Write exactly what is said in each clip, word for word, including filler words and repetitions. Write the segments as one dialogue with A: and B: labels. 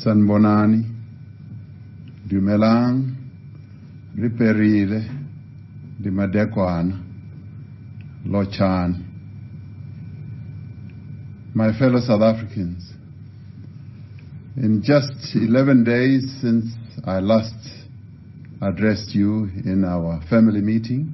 A: Sanbonani, Dumelang, Riperile, Dimadekwana, Lochan. My fellow South Africans, in just eleven days since I last addressed you in our family meeting,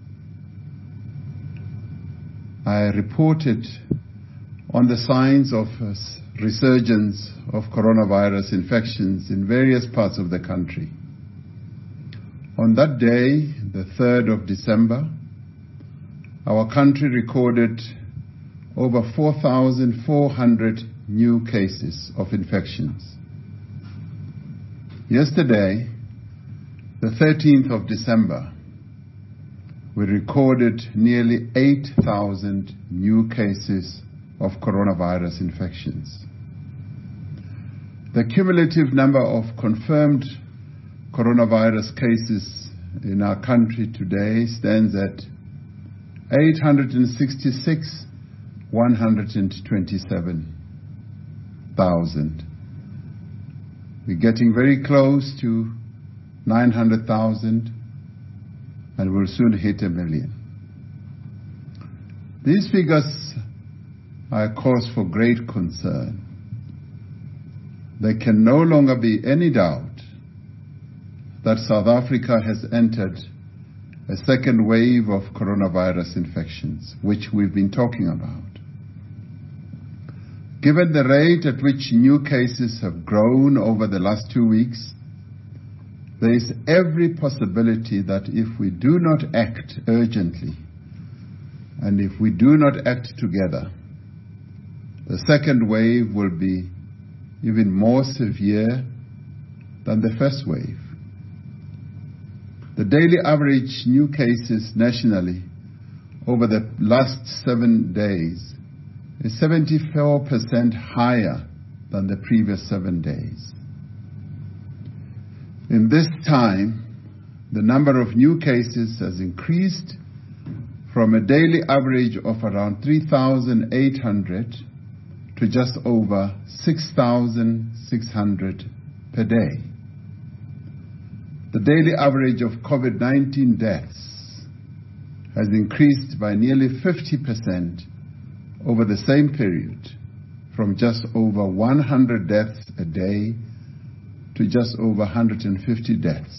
A: I reported on the signs of resurgence of coronavirus infections in various parts of the country. On that day, the third of December, our country recorded over four thousand four hundred new cases of infections. Yesterday, the thirteenth of December, we recorded nearly eight thousand new cases of coronavirus infections. The cumulative number of confirmed coronavirus cases in our country today stands at eight hundred sixty-six thousand one hundred twenty-seven. We're getting very close to nine hundred thousand, and we'll soon hit a million. These figures are a cause for great concern. There can no longer be any doubt that South Africa has entered a second wave of coronavirus infections, which we've been talking about. Given the rate at which new cases have grown over the last two weeks, there is every possibility that if we do not act urgently, and if we do not act together, the second wave will be even more severe than the first wave. The daily average new cases nationally over the last seven days is seventy-four percent higher than the previous seven days. In this time, the number of new cases has increased from a daily average of around three thousand eight hundred to just over six thousand six hundred per day. The daily average of COVID nineteen deaths has increased by nearly fifty percent over the same period, from just over one hundred deaths a day to just over one hundred fifty deaths.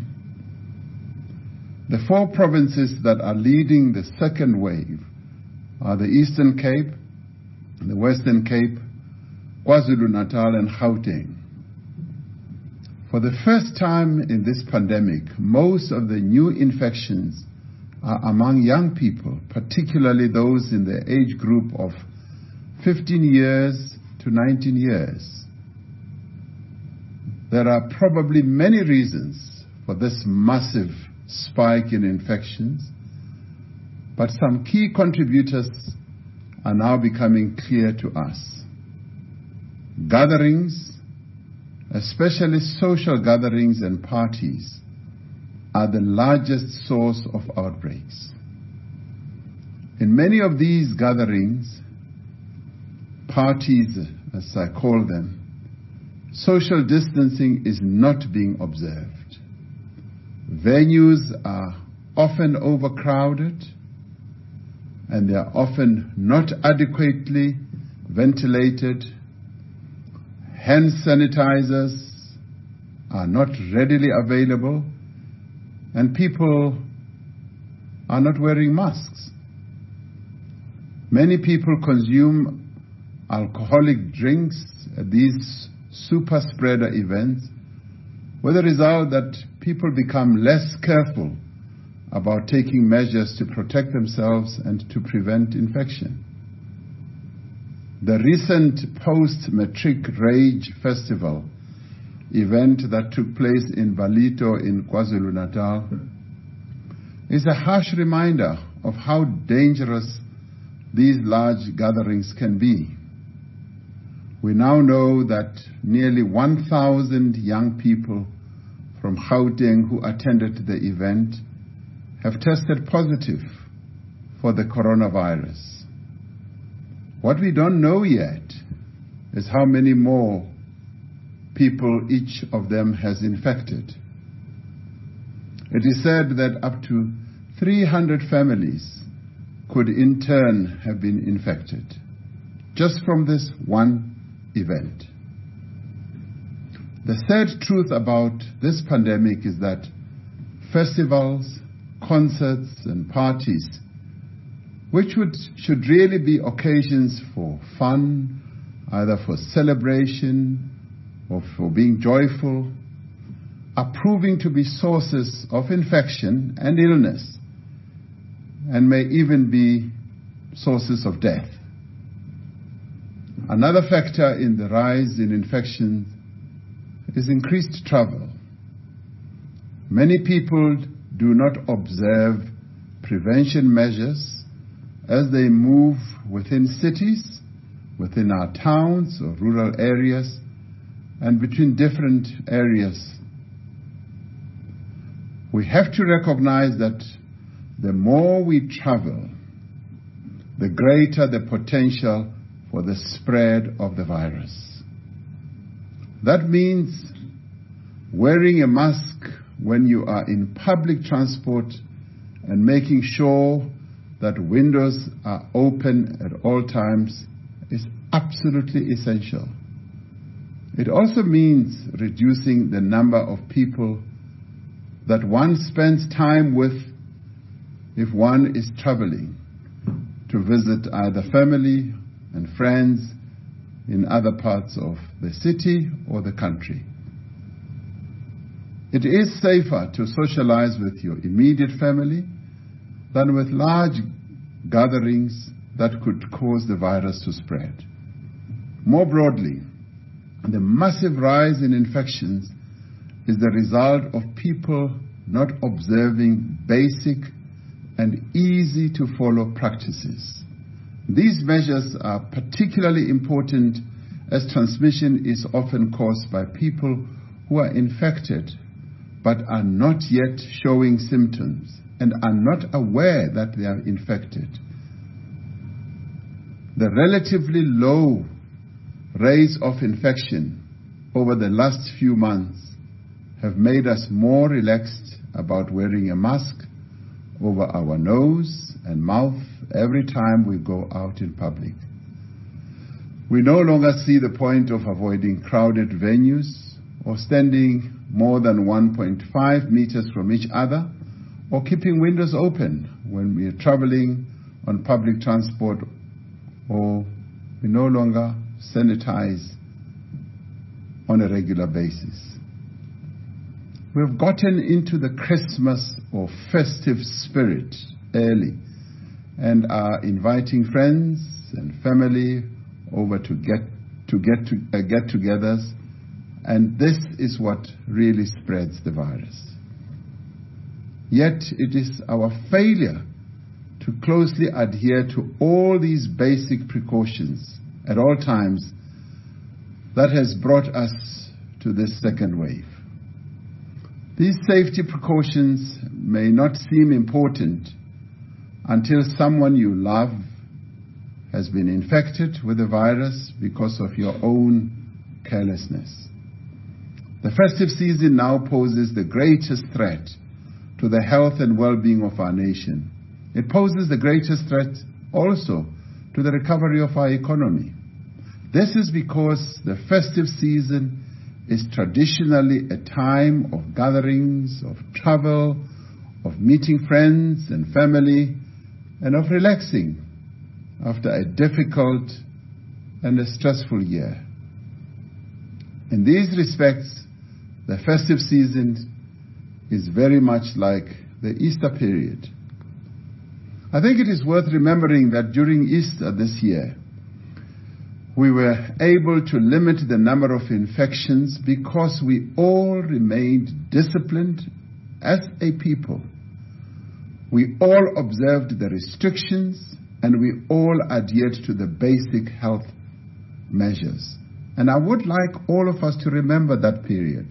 A: The four provinces that are leading the second wave are the Eastern Cape, the Western Cape, KwaZulu-Natal and Gauteng. For the first time in this pandemic, most of the new infections are among young people, particularly those in the age group of fifteen years to nineteen years. There are probably many reasons for this massive spike in infections, but some key contributors are now becoming clear to us. Gatherings, especially social gatherings and parties, are the largest source of outbreaks. In many of these gatherings, parties as I call them, social distancing is not being observed. Venues are often overcrowded, and they are often not adequately ventilated. Hand sanitizers are not readily available, and people are not wearing masks. Many people consume alcoholic drinks at these super spreader events, with the result that people become less careful about taking measures to protect themselves and to prevent infection. The recent post-matric Rage Festival event that took place in Ballito in KwaZulu-Natal is a harsh reminder of how dangerous these large gatherings can be. We now know that nearly one thousand young people from Gauteng who attended the event have tested positive for the coronavirus. What we don't know yet is how many more people each of them has infected. It is said that up to three hundred families could in turn have been infected, just from this one event. The sad truth about this pandemic is that festivals, concerts and parties, which would, should really be occasions for fun, either for celebration or for being joyful, are proving to be sources of infection and illness, and may even be sources of death. Another factor in the rise in infections is increased travel. Many people do not observe prevention measures as they move within cities, within our towns or rural areas, and between different areas. We have to recognize that the more we travel, the greater the potential for the spread of the virus. That means wearing a mask when you are in public transport and making sure that windows are open at all times is absolutely essential. It also means reducing the number of people that one spends time with if one is traveling to visit either family and friends in other parts of the city or the country. It is safer to socialize with your immediate family than with large gatherings that could cause the virus to spread. More broadly, the massive rise in infections is the result of people not observing basic and easy to follow practices. These measures are particularly important as transmission is often caused by people who are infected but are not yet showing symptoms and are not aware that they are infected. The relatively low rates of infection over the last few months have made us more relaxed about wearing a mask over our nose and mouth every time we go out in public. We no longer see the point of avoiding crowded venues or standing more than one point five meters from each other or keeping windows open when we are traveling on public transport, or we no longer sanitize on a regular basis. We've gotten into the Christmas or festive spirit early and are inviting friends and family over to get to get to uh, get-togethers, and this is what really spreads the virus. Yet it is our failure to closely adhere to all these basic precautions at all times that has brought us to this second wave. These safety precautions may not seem important until someone you love has been infected with the virus because of your own carelessness. The festive season now poses the greatest threat to the health and well-being of our nation. It poses the greatest threat also to the recovery of our economy. This is because the festive season is traditionally a time of gatherings, of travel, of meeting friends and family, and of relaxing after a difficult and a stressful year. In these respects, the festive season is very much like the Easter period. I think it is worth remembering that during Easter this year, we were able to limit the number of infections because we all remained disciplined as a people. We all observed the restrictions and we all adhered to the basic health measures. And I would like all of us to remember that period.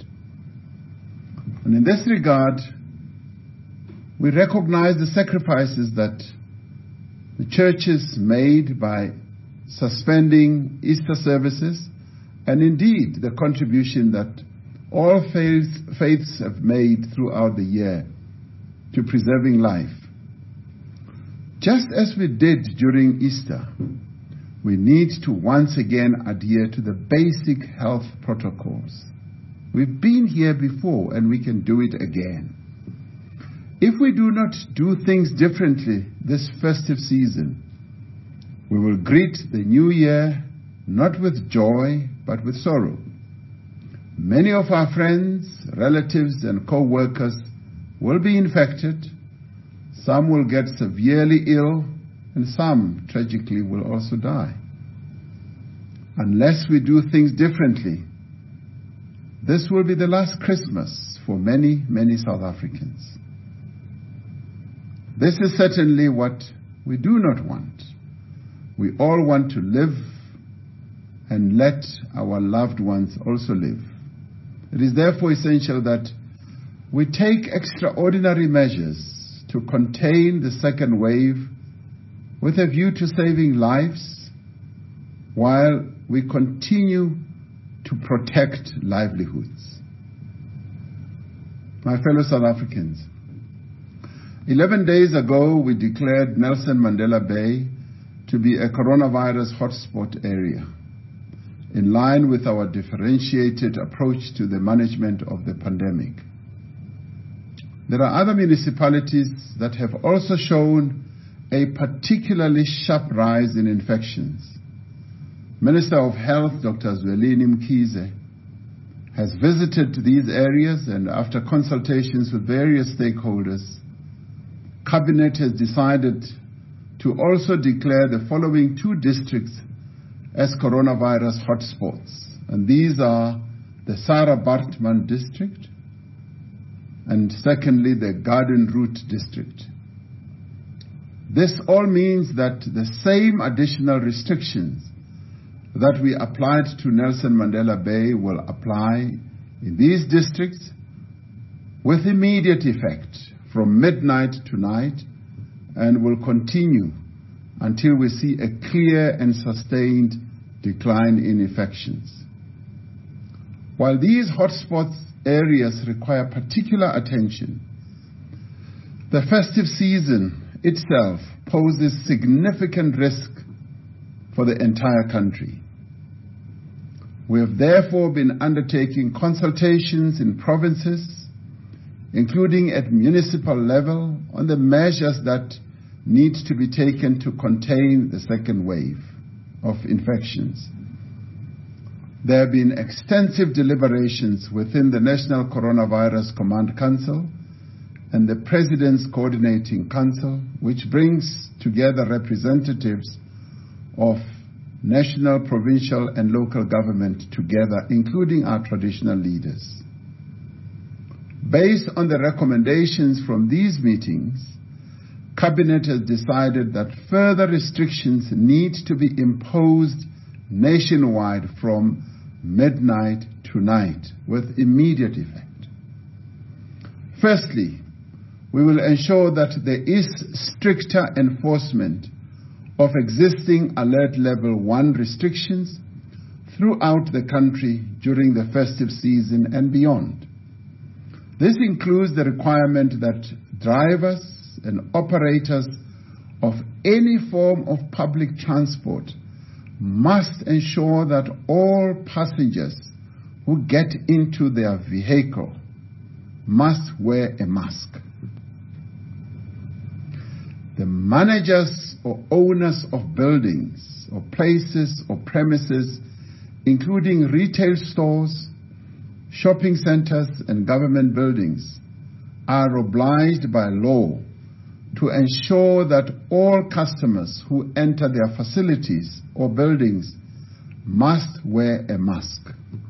A: And in this regard, we recognize the sacrifices that the churches made by suspending Easter services and indeed the contribution that all faiths, faiths have made throughout the year to preserving life. Just as we did during Easter, we need to once again adhere to the basic health protocols. We've been here before and we can do it again. If we do not do things differently this festive season, we will greet the new year not with joy but with sorrow. Many of our friends, relatives and co-workers will be infected. Some will get severely ill and some tragically will also die. Unless we do things differently, this will be the last Christmas for many, many South Africans. This is certainly what we do not want. We all want to live and let our loved ones also live. It is therefore essential that we take extraordinary measures to contain the second wave with a view to saving lives while we continue to protect livelihoods. My fellow South Africans, eleven days ago we declared Nelson Mandela Bay to be a coronavirus hotspot area, in line with our differentiated approach to the management of the pandemic. There are other municipalities that have also shown a particularly sharp rise in infections. Minister of Health, Doctor Zwelini Mkhize, has visited these areas, and after consultations with various stakeholders, Cabinet has decided to also declare the following two districts as coronavirus hotspots. And these are the Sarah Baartman district and secondly the Garden Route district. This all means that the same additional restrictions that we applied to Nelson Mandela Bay will apply in these districts with immediate effect from midnight tonight and will continue until we see a clear and sustained decline in infections. While these hotspot areas require particular attention, the festive season itself poses significant risk for the entire country. We have therefore been undertaking consultations in provinces, including at municipal level, on the measures that need to be taken to contain the second wave of infections. There have been extensive deliberations within the National Coronavirus Command Council and the President's Coordinating Council, which brings together representatives of national, provincial and local government together, including our traditional leaders. Based on the recommendations from these meetings, Cabinet has decided that further restrictions need to be imposed nationwide from midnight tonight with immediate effect. Firstly, we will ensure that there is stricter enforcement of existing alert level one restrictions throughout the country during the festive season and beyond. This includes the requirement that drivers and operators of any form of public transport must ensure that all passengers who get into their vehicle must wear a mask. The managers or owners of buildings or places or premises, including retail stores, shopping centers and government buildings, are obliged by law to ensure that all customers who enter their facilities or buildings must wear a mask.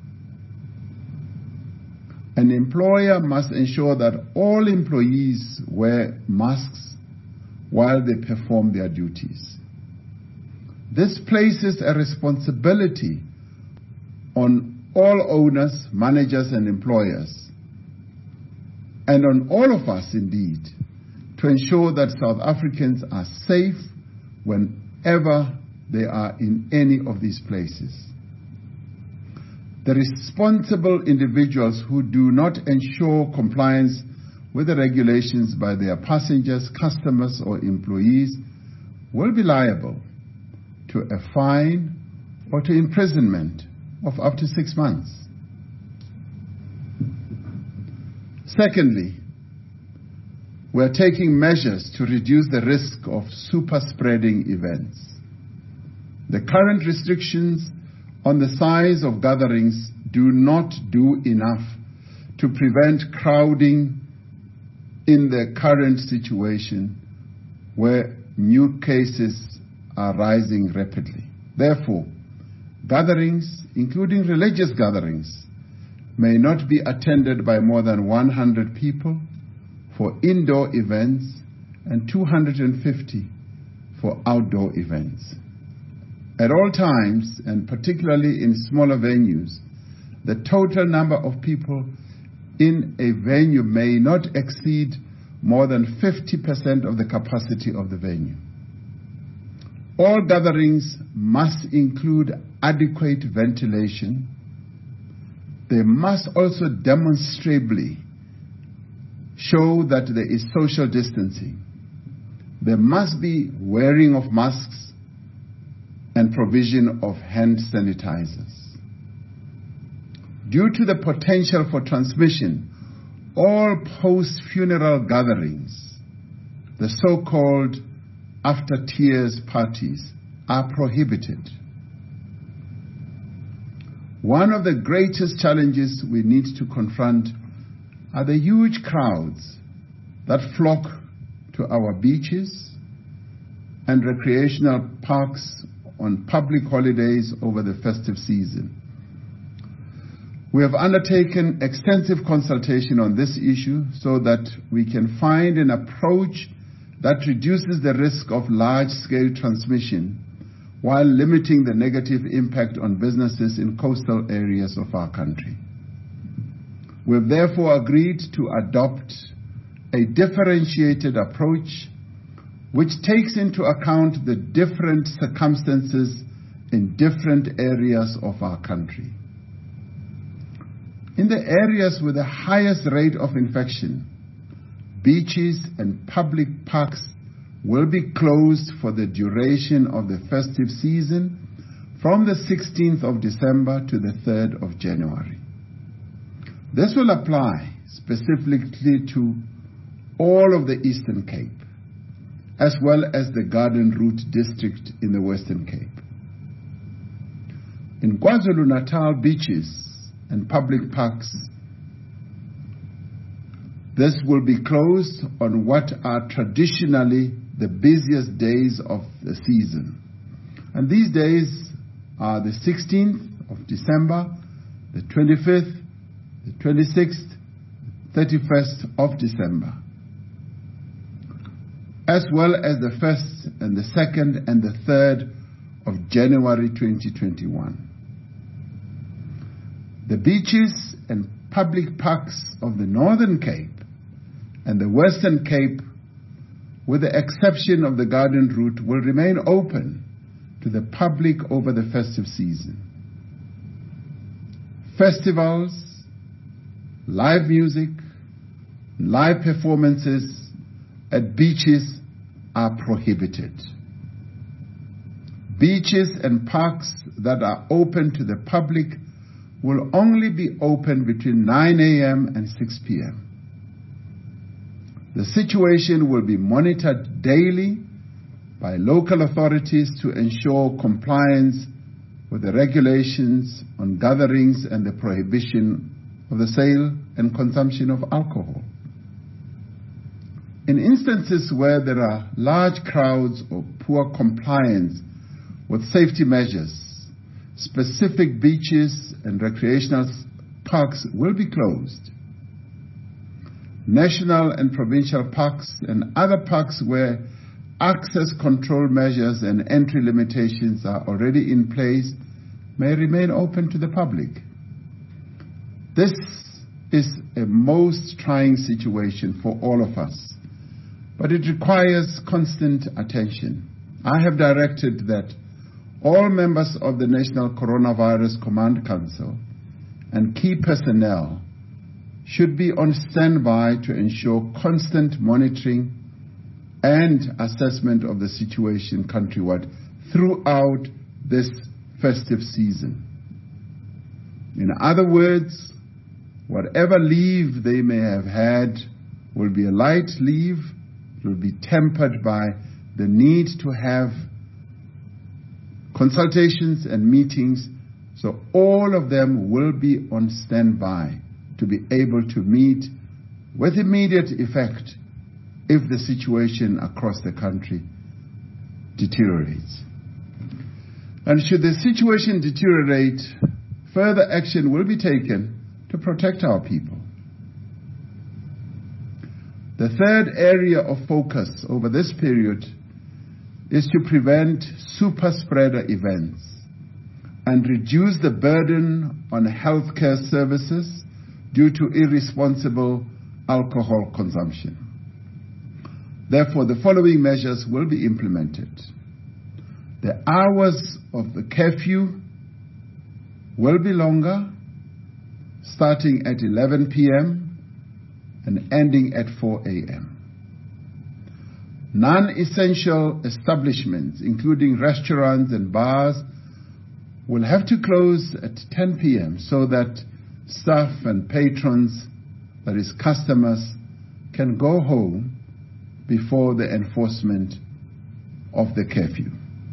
A: An employer must ensure that all employees wear masks while they perform their duties. This places a responsibility on all owners, managers and employers, and on all of us indeed, to ensure that South Africans are safe whenever they are in any of these places. the responsible individuals who do not ensure compliance with the regulations by their passengers, customers, or employees will be liable to a fine or to imprisonment of up to six months. Secondly, we are taking measures to reduce the risk of super spreading events. The current restrictions on the size of gatherings do not do enough to prevent crowding in the current situation where new cases are rising rapidly. Therefore, gatherings, including religious gatherings, may not be attended by more than one hundred people for indoor events and two hundred fifty for outdoor events. At all times, and particularly in smaller venues, the total number of people in a venue may not exceed more than fifty percent of the capacity of the venue. All gatherings must include adequate ventilation. They must also demonstrably show that there is social distancing. There must be wearing of masks and provision of hand sanitizers. Due to the potential for transmission, all post-funeral gatherings, the so-called after-tears parties, are prohibited. One of the greatest challenges we need to confront are the huge crowds that flock to our beaches and recreational parks on public holidays over the festive season. We have undertaken extensive consultation on this issue so that we can find an approach that reduces the risk of large-scale transmission while limiting the negative impact on businesses in coastal areas of our country. We have therefore agreed to adopt a differentiated approach which takes into account the different circumstances in different areas of our country. In the areas with the highest rate of infection, beaches and public parks will be closed for the duration of the festive season from the sixteenth of December to the third of January. This will apply specifically to all of the Eastern Cape, as well as the Garden Route district in the Western Cape. In KwaZulu-Natal beaches and public parks, this will be closed on what are traditionally the busiest days of the season. And these days are the sixteenth of December, the twenty-fifth, the twenty-sixth, thirty-first of December, as well as the first and the second and the third of January twenty twenty-one. The beaches and public parks of the Northern Cape and the Western Cape, with the exception of the Garden Route, will remain open to the public over the festive season. Festivals, live music, live performances at beaches are prohibited. Beaches and parks that are open to the public will only be open between nine a.m. and six p.m. The situation will be monitored daily by local authorities to ensure compliance with the regulations on gatherings and the prohibition of the sale and consumption of alcohol. In instances where there are large crowds or poor compliance with safety measures, specific beaches and recreational parks will be closed. National and provincial parks and other parks where access control measures and entry limitations are already in place may remain open to the public. This is a most trying situation for all of us, but it requires constant attention. I have directed that all members of the National Coronavirus Command Council and key personnel should be on standby to ensure constant monitoring and assessment of the situation countrywide throughout this festive season. In other words, whatever leave they may have had will be a light leave. It will be tempered by the need to have consultations and meetings, so all of them will be on standby to be able to meet with immediate effect if the situation across the country deteriorates. And should the situation deteriorate, further action will be taken to protect our people. The third area of focus over this period is to prevent super spreader events and reduce the burden on healthcare services due to irresponsible alcohol consumption. Therefore, the following measures will be implemented. The hours of the curfew will be longer, starting at eleven p.m. and ending at four a.m. Non-essential establishments, including restaurants and bars, will have to close at ten p.m. so that staff and patrons, that is customers, can go home before the enforcement of the curfew.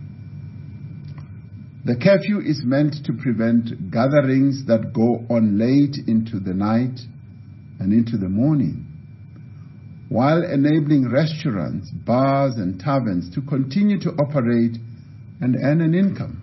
A: The curfew is meant to prevent gatherings that go on late into the night and into the morning, while enabling restaurants, bars, and taverns to continue to operate and earn an income.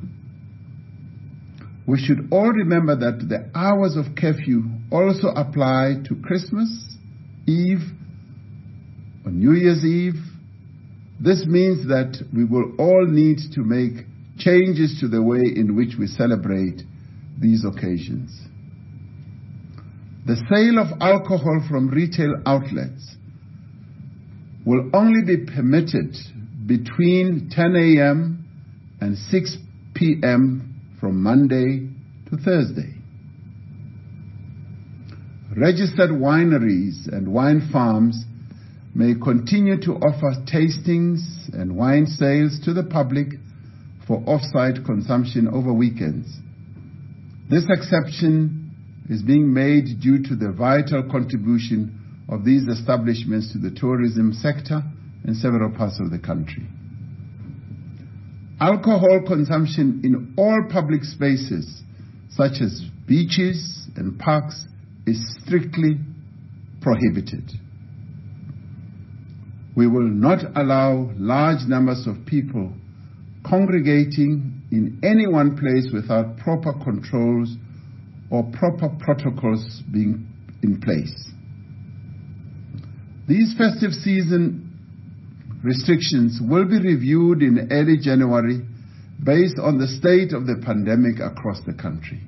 A: We should all remember that the hours of curfew also apply to Christmas Eve or New Year's Eve. This means that we will all need to make changes to the way in which we celebrate these occasions. The sale of alcohol from retail outlets will only be permitted between ten a.m. and six p.m. from Monday to Thursday. Registered wineries and wine farms may continue to offer tastings and wine sales to the public for off-site consumption over weekends. This exception is being made due to the vital contribution of these establishments to the tourism sector in several parts of the country. Alcohol consumption in all public spaces, such as beaches and parks, is strictly prohibited. We will not allow large numbers of people congregating in any one place without proper controls or proper protocols being in place. These festive season restrictions will be reviewed in early January based on the state of the pandemic across the country.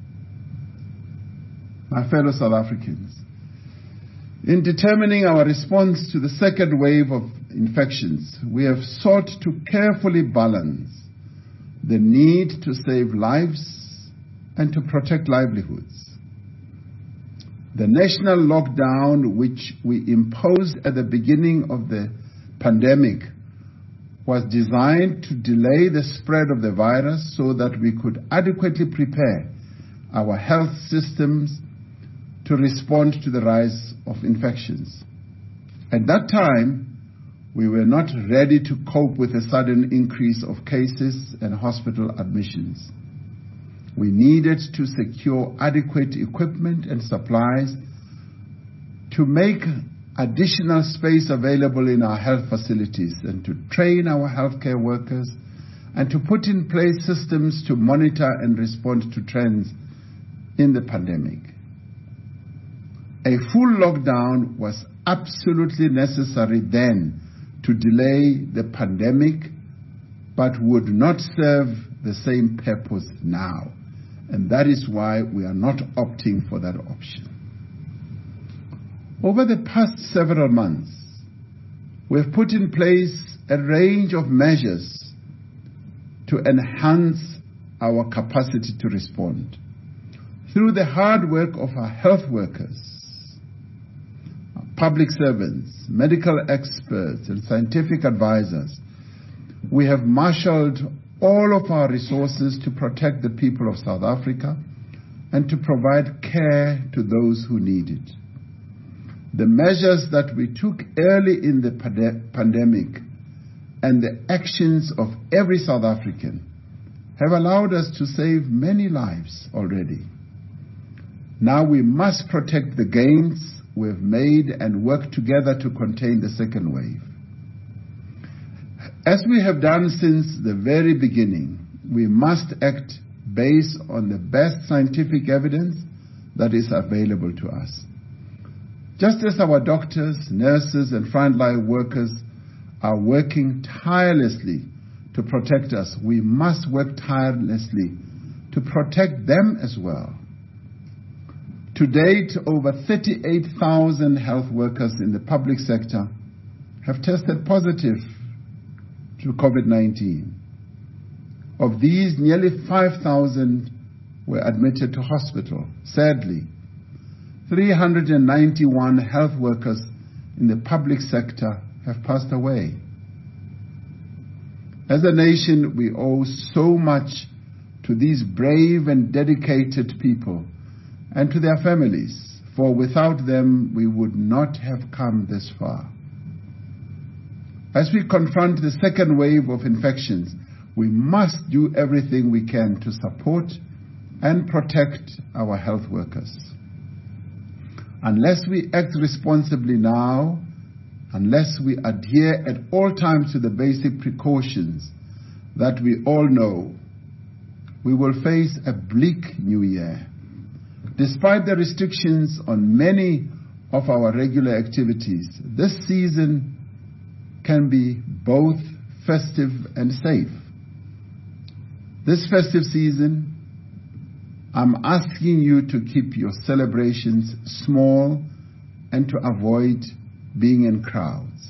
A: My fellow South Africans, in determining our response to the second wave of infections, we have sought to carefully balance the need to save lives and to protect livelihoods. The national lockdown, which we imposed at the beginning of the pandemic, was designed to delay the spread of the virus so that we could adequately prepare our health systems to respond to the rise of infections. At that time, we were not ready to cope with a sudden increase of cases and hospital admissions. We needed to secure adequate equipment and supplies to make additional space available in our health facilities and to train our healthcare workers and to put in place systems to monitor and respond to trends in the pandemic. A full lockdown was absolutely necessary then to delay the pandemic, but would not serve the same purpose now. And that is why we are not opting for that option. Over the past several months, we have put in place a range of measures to enhance our capacity to respond. through the hard work of our health workers, our public servants, medical experts, and scientific advisors, we have marshaled all of our resources to protect the people of South Africa and to provide care to those who need it. The measures that we took early in the pande- pandemic and the actions of every South African have allowed us to save many lives already. Now we must protect the gains we've made and work together to contain the second wave. As we have done since the very beginning, we must act based on the best scientific evidence that is available to us. Just as our doctors, nurses, and frontline workers are working tirelessly to protect us, we must work tirelessly to protect them as well. To date, over thirty-eight thousand health workers in the public sector have tested positive to COVID nineteen. Of these, nearly five thousand were admitted to hospital. Sadly, three hundred ninety-one health workers in the public sector have passed away. As a nation, we owe so much to these brave and dedicated people and to their families, for without them we would not have come this far. As we confront the second wave of infections, we must do everything we can to support and protect our health workers. Unless we act responsibly now, unless we adhere at all times to the basic precautions that we all know, we will face a bleak new year. Despite the restrictions on many of our regular activities, this season can be both festive and safe. This festive season, I'm asking you to keep your celebrations small and to avoid being in crowds.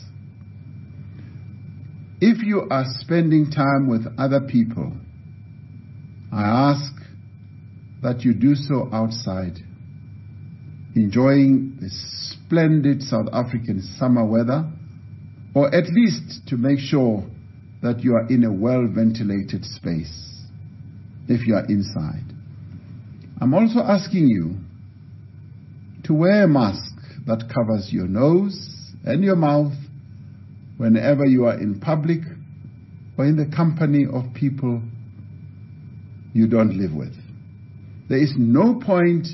A: If you are spending time with other people, I ask that you do so outside, enjoying the splendid South African summer weather, or at least to make sure that you are in a well-ventilated space if you are inside. I'm also asking you to wear a mask that covers your nose and your mouth whenever you are in public or in the company of people you don't live with. There is no point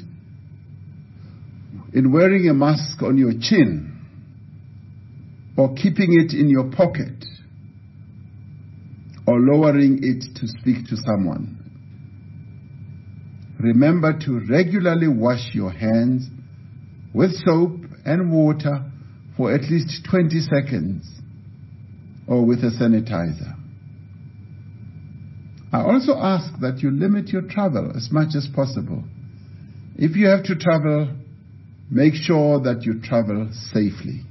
A: in wearing a mask on your chin or keeping it in your pocket or lowering it to speak to someone. Remember to regularly wash your hands with soap and water for at least twenty seconds or with a sanitizer. I also ask that you limit your travel as much as possible. If you have to travel, make sure that you travel safely.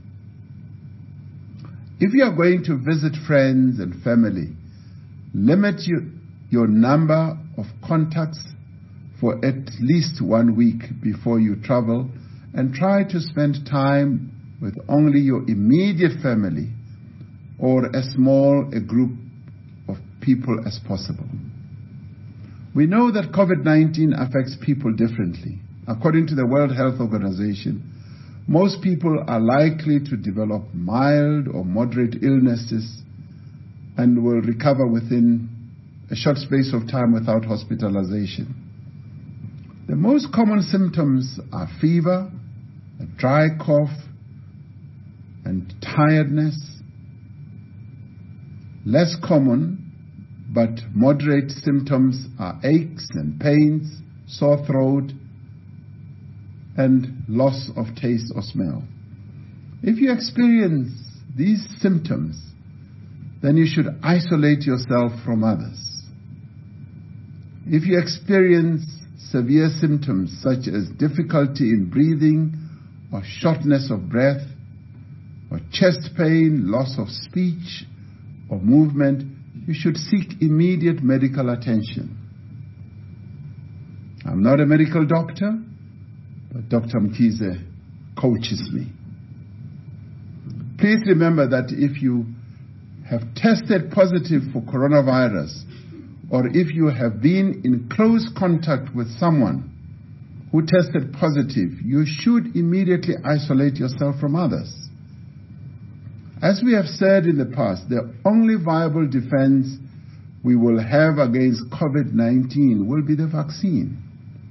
A: If you are going to visit friends and family, limit your, your number of contacts for at least one week before you travel, and try to spend time with only your immediate family or as small a group of people as possible. We know that COVID nineteen affects people differently. According to the World Health Organization, most people are likely to develop mild or moderate illnesses and will recover within a short space of time without hospitalization. The most common symptoms are fever, a dry cough, and tiredness. Less common but moderate symptoms are aches and pains, sore throat, and loss of taste or smell. If you experience these symptoms, then you should isolate yourself from others. If you experience severe symptoms such as difficulty in breathing or shortness of breath or chest pain, loss of speech or movement, you should seek immediate medical attention. I'm not a medical doctor, but Doctor Mkhize coaches me. Please remember that if you have tested positive for coronavirus, or if you have been in close contact with someone who tested positive, you should immediately isolate yourself from others. As we have said in the past, the only viable defense we will have against COVID nineteen will be the vaccine.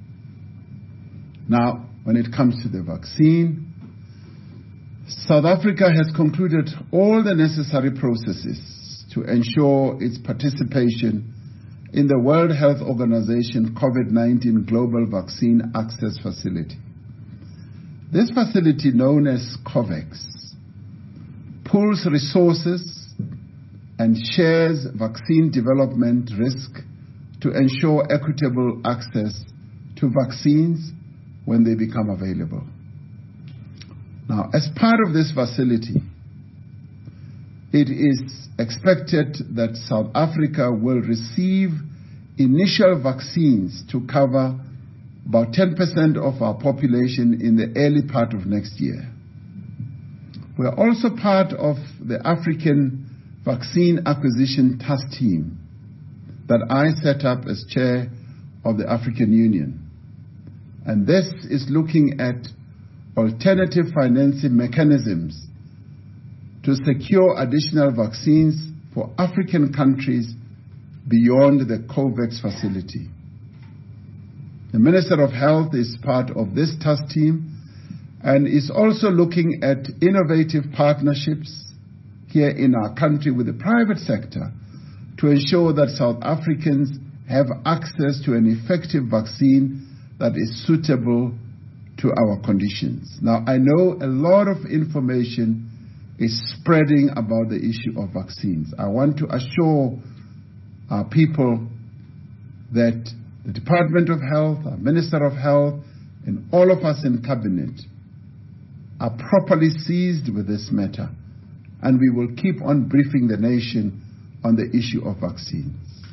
A: Now, when it comes to the vaccine, South Africa has concluded all the necessary processes to ensure its participation in the World Health Organization COVID nineteen Global Vaccine Access Facility. This facility, known as COVAX, pools resources and shares vaccine development risk to ensure equitable access to vaccines when they become available. Now, as part of this facility, it is expected that South Africa will receive initial vaccines to cover about ten percent of our population in the early part of next year. We are also part of the African Vaccine Acquisition Task Team that I set up as chair of the African Union. And this is looking at alternative financing mechanisms to secure additional vaccines for African countries beyond the COVAX facility. The Minister of Health is part of this task team and is also looking at innovative partnerships here in our country with the private sector to ensure that South Africans have access to an effective vaccine that is suitable to our conditions. Now, I know a lot of information is spreading about the issue of vaccines. I want to assure our people that the Department of Health, our Minister of Health, and all of us in Cabinet are properly seized with this matter, and we will keep on briefing the nation on the issue of vaccines.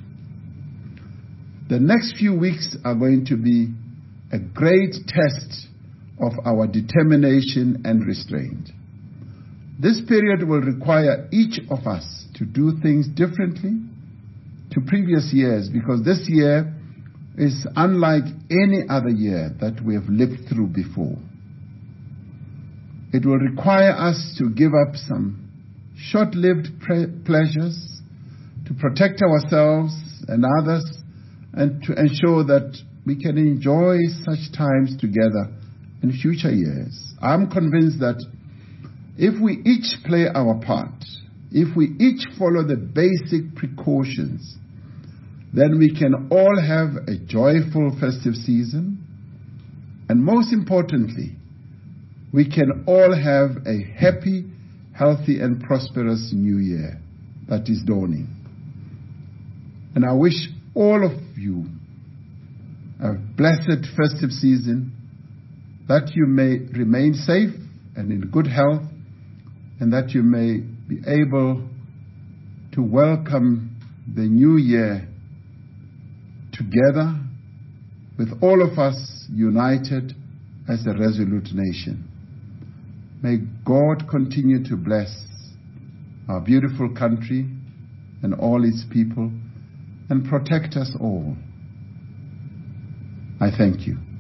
A: The next few weeks are going to be a great test of our determination and restraint. This period will require each of us to do things differently to previous years, because this year is unlike any other year that we have lived through before. It will require us to give up some short-lived pleasures to protect ourselves and others, and to ensure that we can enjoy such times together in future years. I'm convinced that if we each play our part, if we each follow the basic precautions, then we can all have a joyful festive season, and most importantly, we can all have a happy, healthy, and prosperous new year that is dawning. And I wish all of you a blessed festive season, that you may remain safe and in good health, and that you may be able to welcome the new year together with all of us united as a resolute nation. May God continue to bless our beautiful country and all its people and protect us all. I thank you.